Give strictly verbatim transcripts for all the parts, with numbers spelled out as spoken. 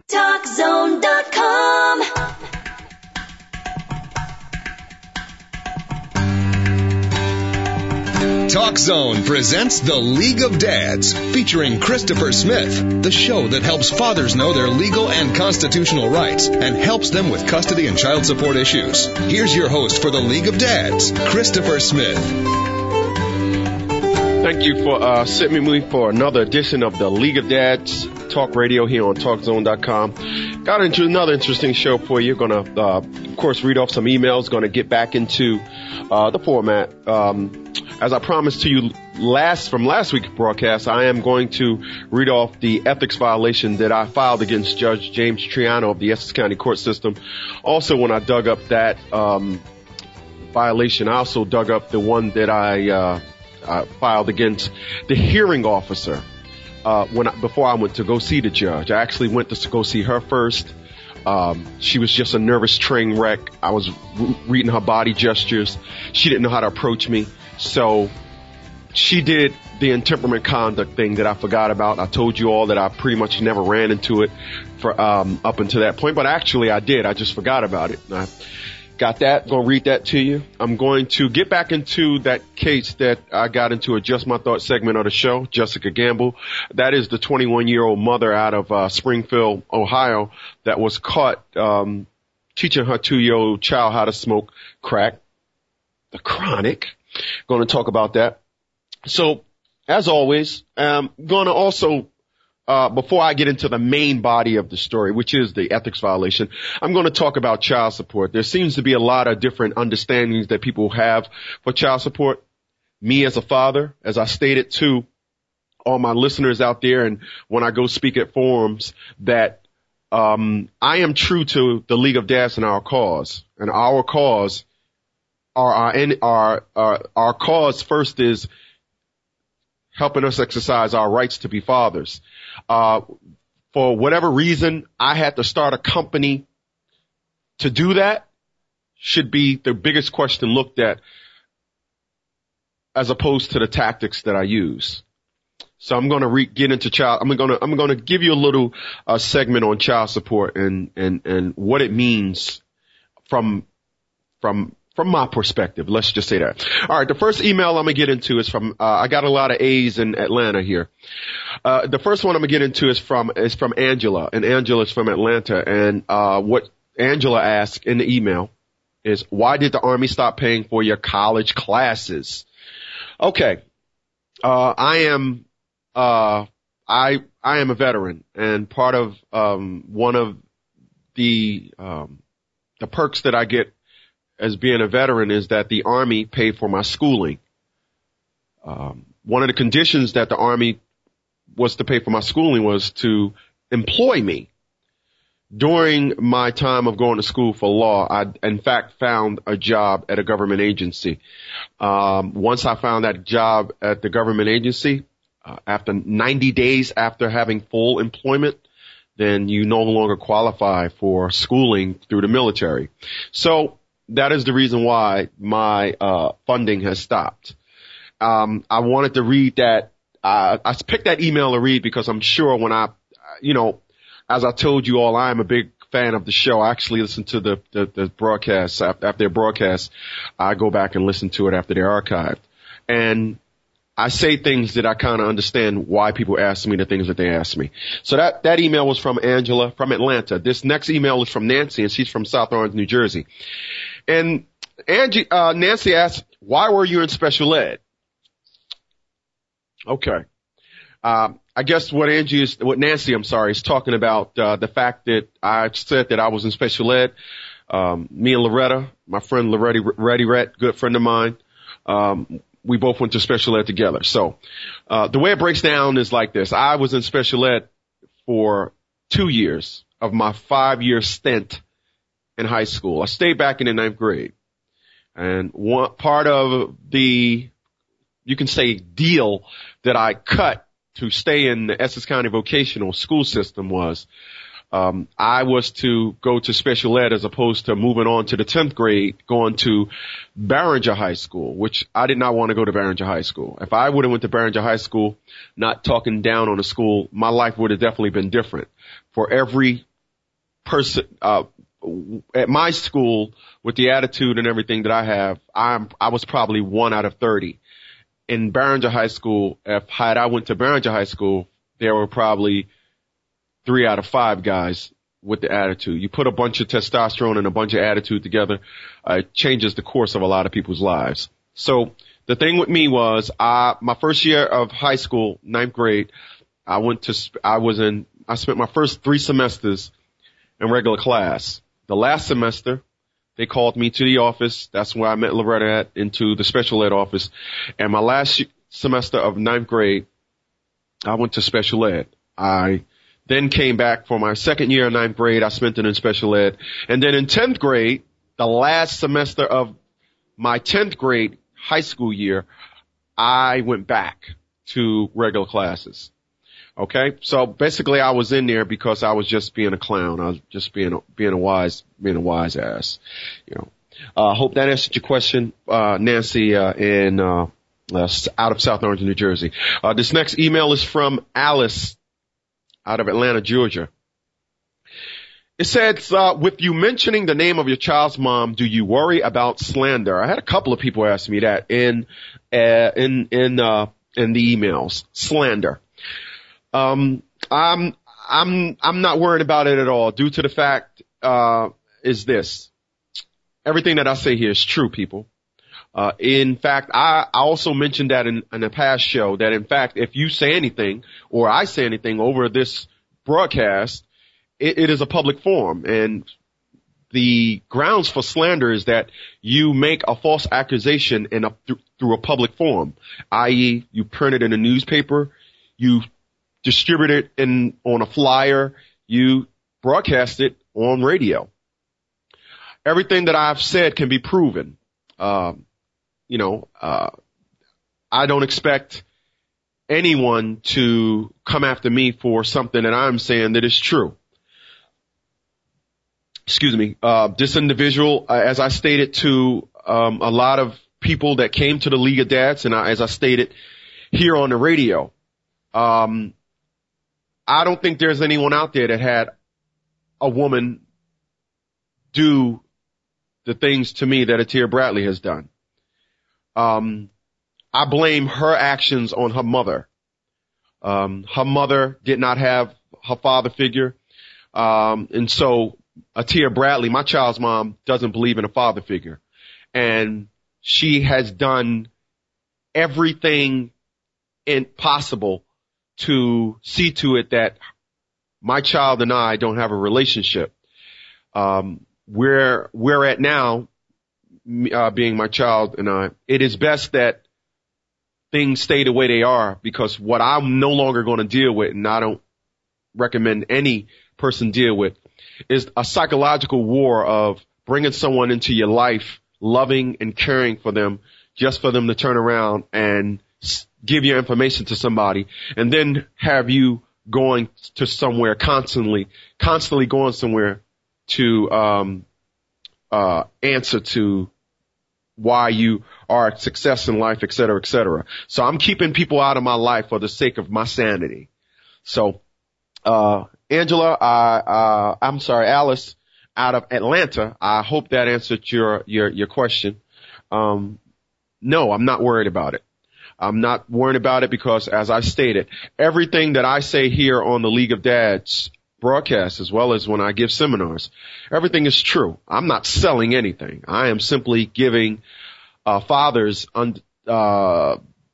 talk zone dot com. Talk Zone presents The League of Dads, featuring Christopher Smith, the show that helps fathers know their legal and constitutional rights and helps them with custody and child support issues. Here's your host for The League of Dads, Christopher Smith. Thank you for uh, sitting with me for another edition of The League of Dads, Talk Radio here on talk zone dot com. Got into another interesting show for you. Going to, uh, of course, read off some emails. Going to get back into uh, the format. Um, as I promised to you last from last week's broadcast, I am going to read off the ethics violation that I filed against Judge James Triano of the Essex County Court System. Also, when I dug up that um, violation, I also dug up the one that I, uh, I filed against the hearing officer. Uh, when I, before I went to go see the judge, I actually went to go see her first. Um, she was just a nervous train wreck. I was re- reading her body gestures. She didn't know how to approach me. So she did the intemperament conduct thing that I forgot about. I told you all that I pretty much never ran into it for, um, up until that point, but actually I did. I just forgot about it. I got that. Going to read that to you. I'm going to get back into that case that I got into a Just My Thought segment of the show, Jessica Gamble. That is the twenty-one-year-old mother out of uh, Springfield, Ohio, that was caught um, teaching her two-year-old child how to smoke crack, the chronic. Going to talk about that. So, as always, I'm going to also Uh, before I get into the main body of the story, which is the ethics violation, I'm going to talk about child support. There seems to be a lot of different understandings that people have for child support. Me as a father, as I stated to all my listeners out there and when I go speak at forums, that um, I am true to the League of Dads and our cause. And our cause, our, our, our, our, our cause first is helping us exercise our rights to be fathers. Uh, for whatever reason, I had to start a company to do that. Should be the biggest question looked at as opposed to the tactics that I use. So I'm going to re- get into child. I'm going to, I'm going to give you a little uh, segment on child support and, and, and what it means from, from, From my perspective, let's just say that. All right, the first email I'm going to get into is from, uh, I got a lot of A's in Atlanta here. Uh, the first one I'm going to get into is from, is from Angela, and Angela is from Atlanta. And, uh, what Angela asked in the email is, why did the Army stop paying for your college classes? Okay. Uh, I am, uh, I, I am a veteran, and part of, um, one of the, um, the perks that I get as being a veteran is that the Army paid for my schooling. Um, one of the conditions that the Army was to pay for my schooling was to employ me. During my time of going to school for law, I, in fact, found a job at a government agency. Um, once I found that job at the government agency, uh, after ninety days after having full employment, then you no longer qualify for schooling through the military. So, that is the reason why my uh funding has stopped. Um I wanted to read that. Uh, I picked that email to read because I'm sure when I, you know, as I told you all, I am a big fan of the show. I actually listen to the the, the broadcasts after, after their broadcasts. I go back and listen to it after they're archived, and I say things that I kind of understand why people ask me the things that they ask me. So that that email was from Angela from Atlanta. This next email is from Nancy, and she's from South Orange, New Jersey. And Angie, uh, Nancy asked, why were you in special ed? Okay. Um, I guess what Angie is, what Nancy, I'm sorry, is talking about, uh, the fact that I said that I was in special ed. Um, me and Loretta, my friend Loretta, Reddy Rett, good friend of mine, um, we both went to special ed together. So, uh, the way it breaks down is like this. I was in special ed for two years of my five year stint in high school. I stayed back in the ninth grade. And one part of the, you can say, deal that I cut to stay in the Essex County vocational school system was, um, I was to go to special ed as opposed to moving on to the tenth grade, going to Barringer High School, which I did not want to go to Barringer High School. If I would have went to Barringer High School, not talking down on the school, my life would have definitely been different. For every person, uh, at my school with the attitude and everything that I have, I'm, I was probably one out of thirty. In Barringer High School, if had I went to Barringer High School, there were probably three out of five guys with the attitude. You put a bunch of testosterone and a bunch of attitude together, uh, it changes the course of a lot of people's lives. So the thing with me was, uh, my first year of high school, ninth grade, I went to, I was in, I spent my first three semesters in regular class. The last semester, they called me to the office. That's where I met Loretta at, into the special ed office. And my last semester of ninth grade, I went to special ed. I then came back for my second year in ninth grade. I spent it in special ed. And then in tenth grade, the last semester of my tenth grade high school year, I went back to regular classes. Okay, so basically I was in there because I was just being a clown. I was just being a, being a wise, being a wise ass, you know. I uh, hope that answered your question, uh, Nancy, uh, in, uh, uh, out of South Orange, New Jersey. Uh, this next email is from Alice out of Atlanta, Georgia. It says, uh, with you mentioning the name of your child's mom, do you worry about slander? I had a couple of people ask me that in, uh, in, in, uh, in the emails. Slander. Um, I'm, I'm, I'm not worried about it at all, due to the fact, uh, is this. Everything that I say here is true, people. Uh, in fact, I, I also mentioned that in, in a past show, that in fact, if you say anything, or I say anything over this broadcast, it, it is a public forum, and the grounds for slander is that you make a false accusation in a, th- through a public forum, that is, you print it in a newspaper, you distribute it in, on a flyer, you broadcast it on radio. Everything that I've said can be proven. Um, you know, uh, I don't expect anyone to come after me for something that I'm saying that is true. Excuse me. Uh, this individual, uh, as I stated to, um, a lot of people that came to the League of Dads, and I, as I stated here on the radio, um, I don't think there's anyone out there that had a woman do the things to me that Atia Bradley has done. Um, I blame her actions on her mother. Um, her mother did not have her father figure. Um, and so Atia Bradley, my child's mom, doesn't believe in a father figure. And she has done everything in possible to see to it that my child and I don't have a relationship. Um, where we're at now, uh, being my child and I, it is best that things stay the way they are, because what I'm no longer going to deal with, and I don't recommend any person deal with, is a psychological war of bringing someone into your life, loving and caring for them, just for them to turn around and give your information to somebody, and then have you going to somewhere constantly, constantly going somewhere to um uh answer to why you are a success in life, et cetera, et cetera. So I'm keeping people out of my life for the sake of my sanity. So, uh, Angela, I, uh, I'm sorry, Alice, out of Atlanta, I hope that answered your, your, your question. Um, no, I'm not worried about it. I'm not worried about it because, as I stated, everything that I say here on the League of Dads broadcast, as well as when I give seminars, everything is true. I'm not selling anything. I am simply giving uh, fathers un- uh,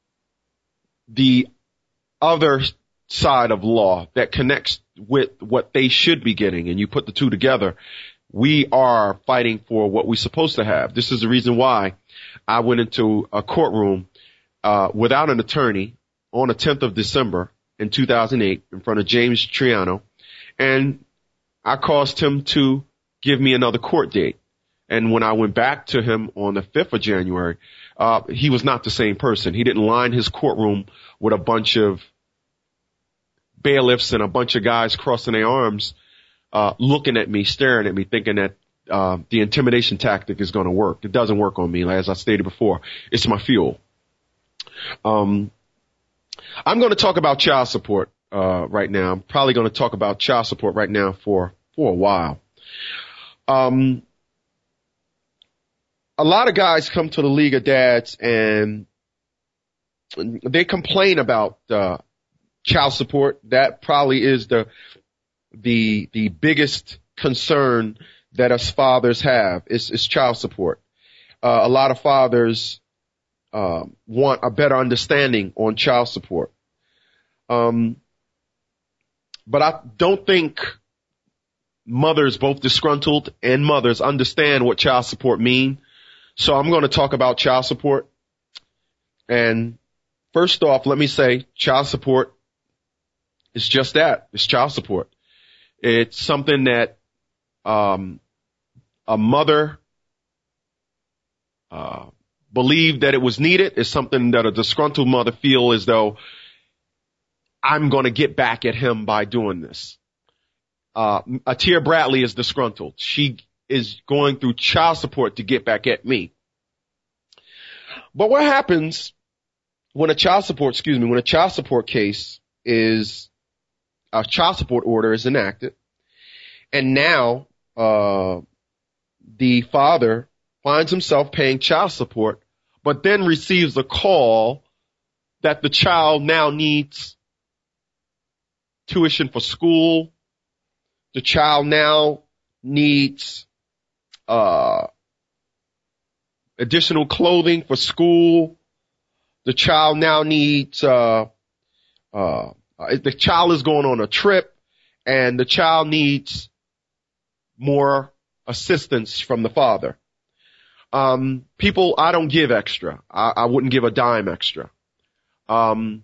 the other side of law that connects with what they should be getting, and you put the two together, we are fighting for what we're supposed to have. This is the reason why I went into a courtroom uh without an attorney on the tenth of December in two thousand eight in front of James Triano, and I caused him to give me another court date. And when I went back to him on the fifth of January, uh he was not the same person. He didn't line his courtroom with a bunch of bailiffs and a bunch of guys crossing their arms, uh looking at me, staring at me, thinking that uh the intimidation tactic is going to work. It doesn't work on me. As I stated before, it's my fuel. Um, I'm going to talk about child support, uh, right now. I'm probably going to talk about child support right now for, for a while. Um, a lot of guys come to the League of Dads and they complain about uh, child support. That probably is the the the biggest concern that us fathers have is, is child support. Uh, a lot of fathers uh, want a better understanding on child support. Um, but I don't think mothers, both disgruntled and mothers, understand what child support mean. So I'm going to talk about child support. And first off, let me say child support is just that. It's child support. It's something that um, a mother uh, believed that it was needed. It's something that a disgruntled mother feel as though I'm going to get back at him by doing this. Uh, Atia Bradley is disgruntled. She is going through child support to get back at me. But what happens when a child support, excuse me, when a child support case is, a child support order is enacted, and now, uh, the father finds himself paying child support, but then receives a call that the child now needs tuition for school. The child now needs uh additional clothing for school. The child now needs uh uh the child is going on a trip, and the child needs more assistance from the father. Um people, I don't give extra. I, I wouldn't give a dime extra. Um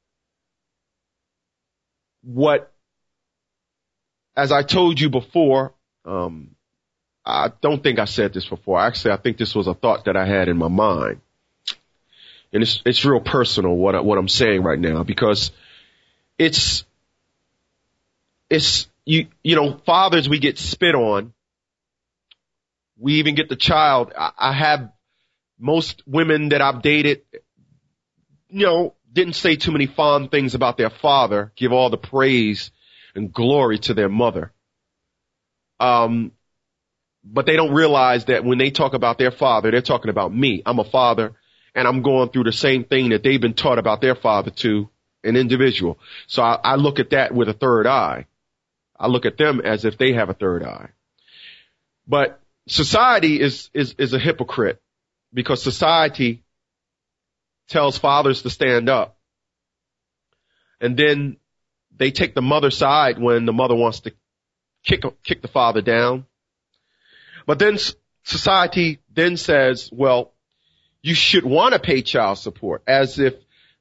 what As I told you before, um, I don't think I said this before. Actually, I think this was a thought that I had in my mind. And it's, it's real personal what I, what I'm saying right now, because it's, it's, you, you know, fathers, we get spit on. We even get the child. I, I have most women that I've dated, you know, didn't say too many fond things about their father, give all the praise and glory to their mother. Um, but they don't realize that when they talk about their father, they're talking about me. I'm a father, and I'm going through the same thing that they've been taught about their father to an individual. So I, I look at that with a third eye. I look at them as if they have a third eye. But society is, is, is a hypocrite, because society tells fathers to stand up. And then they take the mother's side when the mother wants to kick, kick the father down. But then society then says, well, you should want to pay child support, as if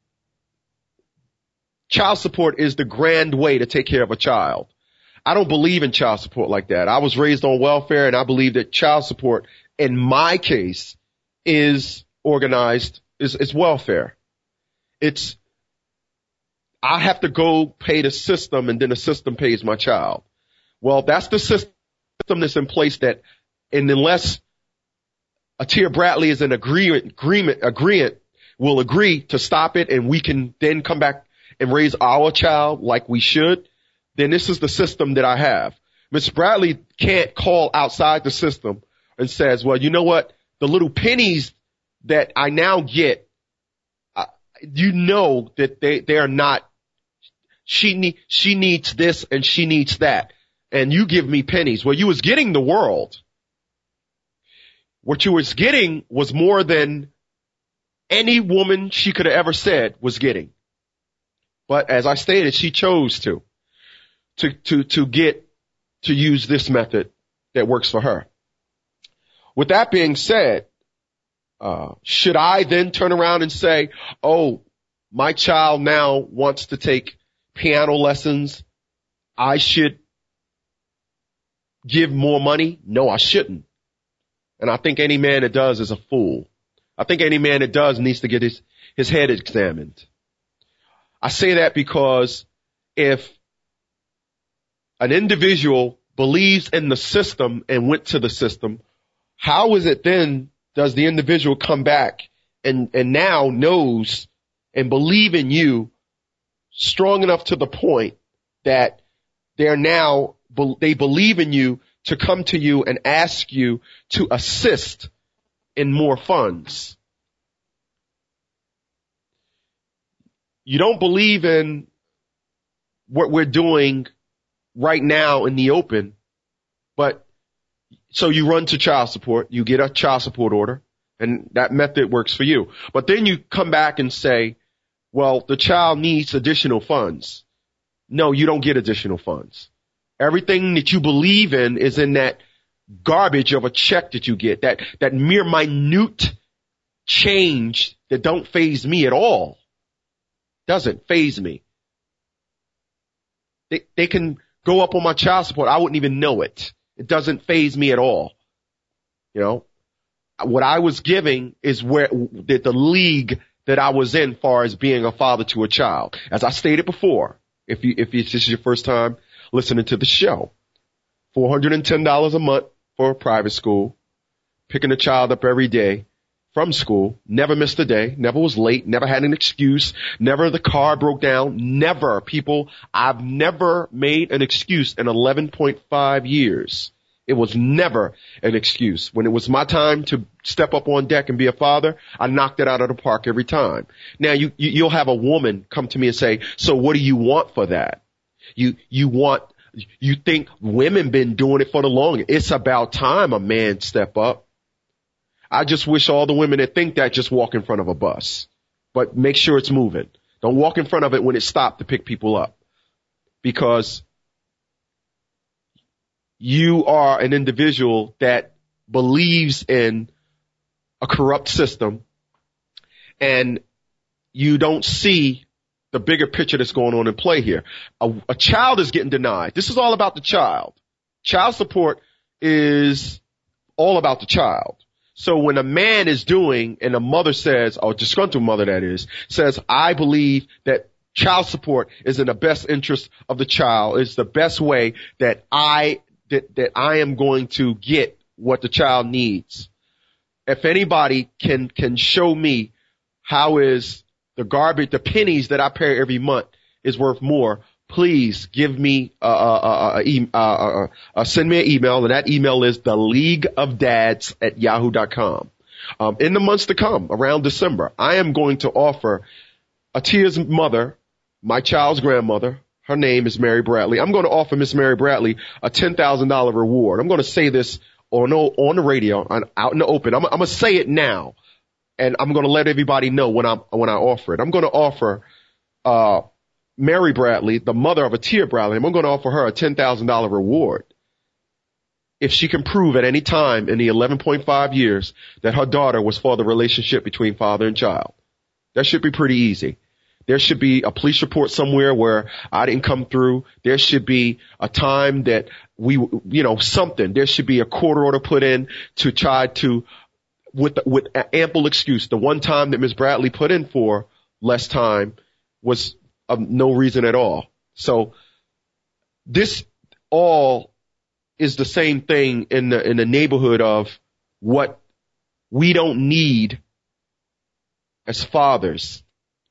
child support is the grand way to take care of a child. I don't believe in child support like that. I was raised on welfare, and I believe that child support, in my case, is organized, is, is welfare. It's, I have to go pay the system, and then the system pays my child. Well, that's the system that's in place, that, and unless Atia Bradley is in agreement, agreement, agreement, will agree to stop it, and we can then come back and raise our child like we should, then this is the system that I have. Miss Bradley can't call outside the system and says, well, you know what? The little pennies that I now get, uh, you know that they, they are not, she need, she needs this and she needs that. And you give me pennies. Well, you was getting the world. What you was getting was more than any woman she could have ever said was getting. But as I stated, she chose to, to, to, to get, to use this method that works for her. With that being said, uh, should I then turn around and say, oh, my child now wants to take piano lessons, I should give more money? No, I shouldn't. And I think any man that does is a fool. I think any man that does needs to get his, his head examined. I say that because if an individual believes in the system and went to the system, how is it then does the individual come back and, and now knows and believe in you strong enough to the point that they're now, they believe in you to come to you and ask you to assist in more funds. You don't believe in what we're doing right now in the open, but so you run to child support, you get a child support order, and that method works for you. But then you come back and say, well, the child needs additional funds. No, you don't get additional funds. Everything that you believe in is in that garbage of a check that you get, that, that mere minute change that don't faze me at all. Doesn't faze me. They, they can go up on my child support. I wouldn't even know it. It doesn't faze me at all. You know, what I was giving is where the, the league that I was in far as being a father to a child. As I stated before, if you, if this is your first time listening to the show, four hundred ten dollars a month for a private school, picking a child up every day from school, never missed a day, never was late, never had an excuse, never the car broke down, never, people, I've never made an excuse in eleven point five years. It was never an excuse. When it was my time to step up on deck and be a father, I knocked it out of the park every time. Now you, you you'll have a woman come to me and say, so what do you want for that? You, you want, you think women been doing it for the longest. It's about time a man step up. I just wish all the women that think that just walk in front of a bus, but make sure it's moving. Don't walk in front of it when it's stopped to pick people up, because you are an individual that believes in a corrupt system and you don't see the bigger picture that's going on in play here. A, a child is getting denied. This is all about the child. Child support is all about the child. So when a man is doing, and a mother says, or disgruntled mother that is, says, I believe that child support is in the best interest of the child, is the best way that I, that, that I am going to get what the child needs. If anybody can, can show me how is the garbage, the pennies that I pay every month is worth more, please give me, uh, uh, uh, uh, uh, uh, send me an email, and that email is the league of dads at yahoo dot com. Um, in the months to come, around December, I am going to offer Atia's mother, my child's grandmother, her name is Mary Bradley. I'm going to offer Miss Mary Bradley a ten thousand dollars reward. I'm going to say this on, on the radio, on, out in the open. I'm, I'm going to say it now, and I'm going to let everybody know when I, when I offer it. I'm going to offer, uh, Mary Bradley, the mother of Atia Bradley, I'm going to offer her a ten thousand dollars reward if she can prove at any time in the eleven point five years that her daughter was for the relationship between father and child. That should be pretty easy. There should be a police report somewhere where I didn't come through. There should be a time that we, you know, something. There should be a court order put in to try to, with, with ample excuse. The one time that Miz Bradley put in for less time was of no reason at all. So this all is the same thing in the, in the neighborhood of what we don't need as fathers.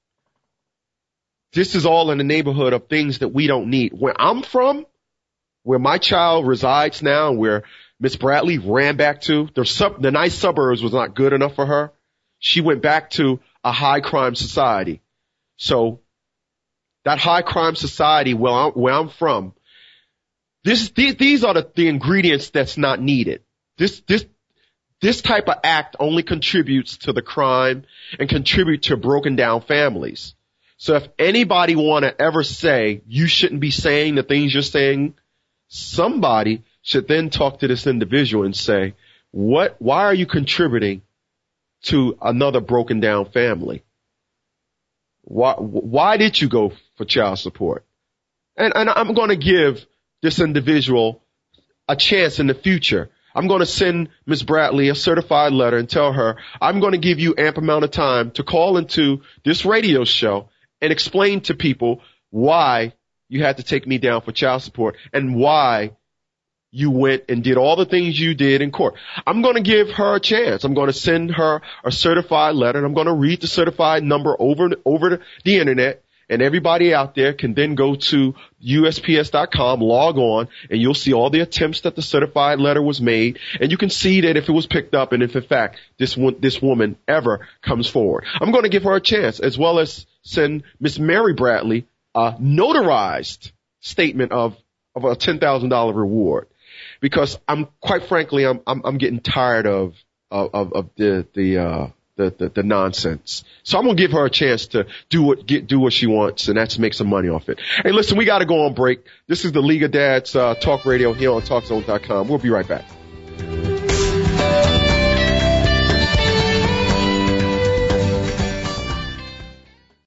This is all in the neighborhood of things that we don't need. Where I'm from, where my child resides now, where Miss Bradley ran back to, the, sub, the nice suburbs was not good enough for her. She went back to a high crime society. So that high crime society where I'm, where I'm from, this, these, these are the, the ingredients that's not needed. This, this, this type of act only contributes to the crime and contribute to broken down families. So if anybody want to ever say you shouldn't be saying the things you're saying, somebody should then talk to this individual and say, what, why are you contributing to another broken down family? Why, why did you go for child support? And, and I'm going to give this individual a chance in the future. I'm going to send Miz Bradley a certified letter and tell her, I'm going to give you ample amount of time to call into this radio show and explain to people why you had to take me down for child support and why you went and did all the things you did in court. I'm going to give her a chance. I'm going to send her a certified letter, and I'm going to read the certified number over over the internet, And everybody out there can then go to U S P S dot com, log on, and you'll see all the attempts that the certified letter was made. And you can see that if it was picked up and if, in fact, this one, this woman ever comes forward. I'm going to give her a chance, as well as send Miss Mary Bradley a notarized statement of, of a ten thousand dollars reward. Because I'm, quite frankly, I'm, I'm, I'm getting tired of, of, of the, the, uh, The, the, the nonsense. So I'm going to give her a chance to do what, get, do what she wants, and that's make some money off it. Hey, listen, we got to go on break. This is the League of Dads, uh, Talk Radio here on Talk Zone dot com. We'll be right back.